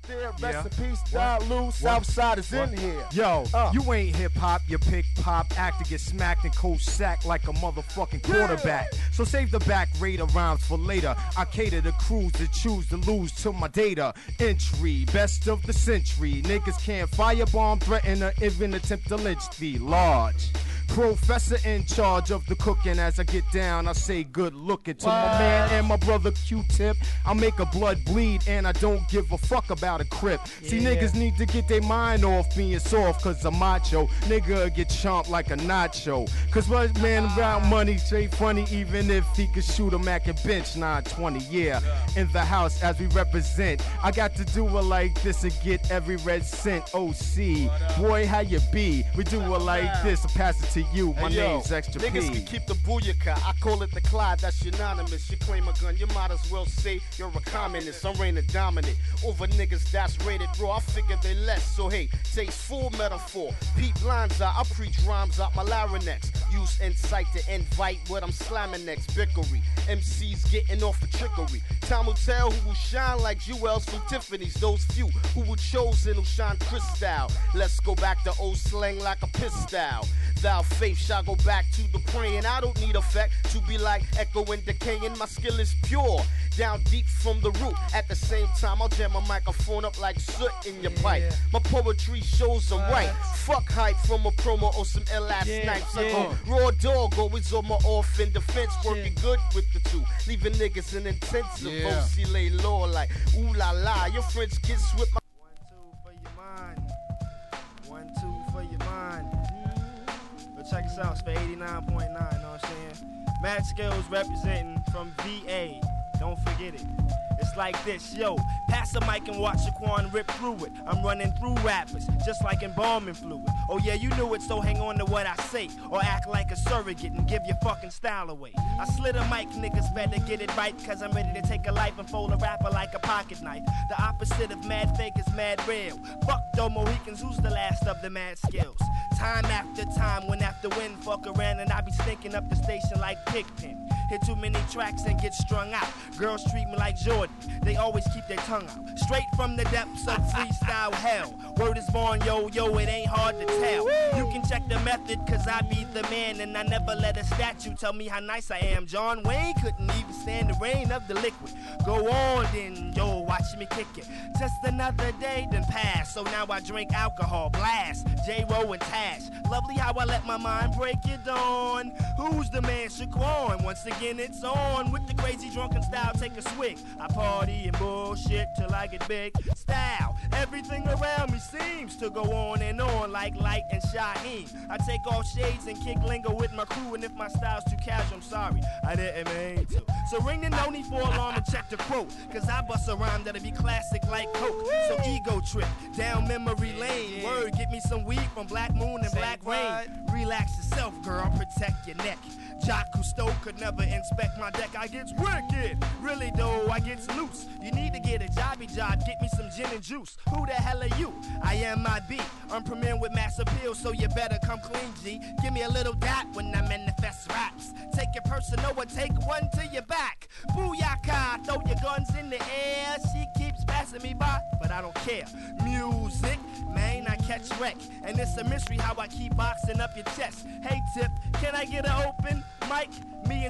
there. Rest in peace, Don Lou. Southside is in here. Yo, you ain't hip hop, you pick pop, act to get smacked and cold sack like a motherfucking quarterback. So save the back rate of rhymes for later. I cater to crews that choose to lose to my data. Entry, best of the century. Niggas can't firebomb, threaten, or even attempt to lynch the large. Professor in charge of the cooking. As I get down, I say good looking to my man and my brother Q-Tip. I make a blood bleed and I don't give a fuck about a crip. See, niggas need to get their mind off being soft, cause I'm macho. Nigga get chomped like a nacho. Cause my man around money straight funny, even if he could shoot a Mac and bench 920. Yeah, in the house as we represent. I got to do it like this and get every red cent. OC, boy, how you be? We do it like this and pass it to you. My name's Extra niggas P. Can keep the booyaka. I call it the Clyde, that's unanimous. You claim a gun, you might as well say you're a communist. I'm reigning dominant over niggas that's rated raw. I figure they less, so hey, taste full metaphor. Peep lines out, I preach rhymes out my larynx. Use insight to invite what I'm slamming next. Bickery, MCs getting off for trickery. Time will tell who will shine like jewels from Tiffany's. Those few who were chosen will shine crystal. Let's go back to old slang like a pistol. Thou faith shall go back to the praying. I don't need effect to be like echo and decaying. My skill is pure, down deep from the root. At the same time, I'll jam my microphone up like soot in your pipe. My poetry shows I'm right. Fuck hype from a promo or some ill-ass snipes. I go raw dog, always on my off in defense. Working good with the two, leaving niggas in intensive. OC lay low like ooh la la. Your French kiss with my 1, 2 for your mind. 1, 2 for your mind. But check us out, it's for 89.9, know what I'm saying? Mad Skills representing from VA, don't forget it. It's like this, yo, pass the mic and watch Shaquan rip through it. I'm running through rappers, just like embalming fluid. Oh yeah, you knew it, so hang on to what I say, or act like a surrogate and give your fucking style away. I slit a mic, niggas better get it right, cause I'm ready to take a life and fold a rapper like a pocket knife. The opposite of mad fake is mad real. Fuck though Mohicans, who's the last of the mad skills? Time after time, when after when, fuck around and I be stinking up the station like Pigpen. Hit too many tracks and get strung out. Girls treat me like Jordan, they always keep their tongue out. Straight from the depths of freestyle hell. Word is born, yo, it ain't hard to tell. You can check the method, cause I be the man. And I never let a statue tell me how nice I am. John Wayne couldn't even stand the rain of the liquid. Go on then, yo, watch me kick it. Just another day then pass, so now I drink alcohol, blast, J-Ro and Tash. Lovely how I let my mind break it on. Who's the man, Shaquan? Once again it's on, with the crazy drunken style, take a swig. I party and bullshit till I get big. Style, everything around me seems to go on and on like Light and Shaheem. I take off shades and kick lingo with my crew, and if my style's too casual, I'm sorry, I didn't mean to. So ring the no need for alarm and check the quote, cause I bust a rhyme that'll be classic like Coke. So ego trip, down memory lane. Word, get me some weed from Black Moon and Black Rain. Relax yourself, girl, protect your neck. Jacques Cousteau could never inspect my deck. I gets wicked, really though, I gets loose. You need to get a jobby job, get me some gin and juice. Who the hell are you? I am my beat. I'm premiering with mass appeal, so you better come clean, G. Give me a little dap when I manifest raps. Take it personal or take one to your back. Booyaka, throw your guns in the air. She keeps passing me by, but I don't care. Music, man, I catch wreck. And it's a mystery how I keep boxing up your chest. Hey, Tip, can I get an open mic? Me and